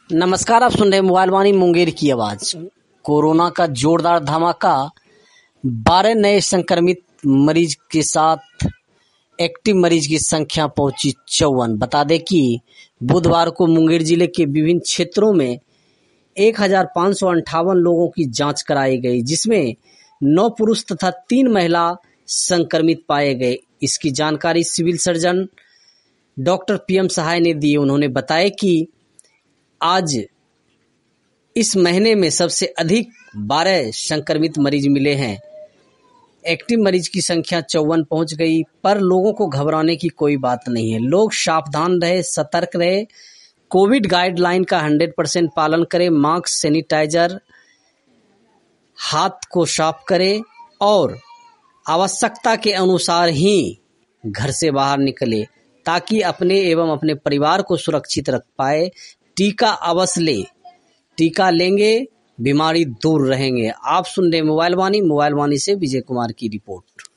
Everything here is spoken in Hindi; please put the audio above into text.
नमस्कार, आप सुन रहे हैं मोबाइल वाणी मुंगेर की आवाज। कोरोना का जोरदार धमाका, 12 नए संक्रमित मरीज के साथ एक्टिव मरीज की संख्या पहुंची 54। बता दें कि बुधवार को मुंगेर जिले के विभिन्न क्षेत्रों में 1558 लोगों की जांच कराई गई, जिसमें 9 पुरुष तथा 3 महिला संक्रमित पाए गए। इसकी जानकारी civil surgeon doctor PM Sahay ने दी। उन्होंने बताया कि आज इस महीने में सबसे अधिक 12 संक्रमित मरीज मिले हैं। एक्टिव मरीज की संख्या 54 पहुंच गई, पर लोगों को घबराने की कोई बात नहीं है। लोग सावधान रहे, सतर्क रहे, कोविड गाइडलाइन का 100% पालन करें, मास्क, सैनिटाइजर, हाथ को साफ करें और आवश्यकता के अनुसार ही घर से बाहर निकले, ताकि अपने एवं अपने परिवार को सुरक्षित रख पाए। टीका अवश्य ले, टीका लेंगे बीमारी दूर रहेंगे। आप सुन रहे मोबाइल वाणी से विजय कुमार की रिपोर्ट।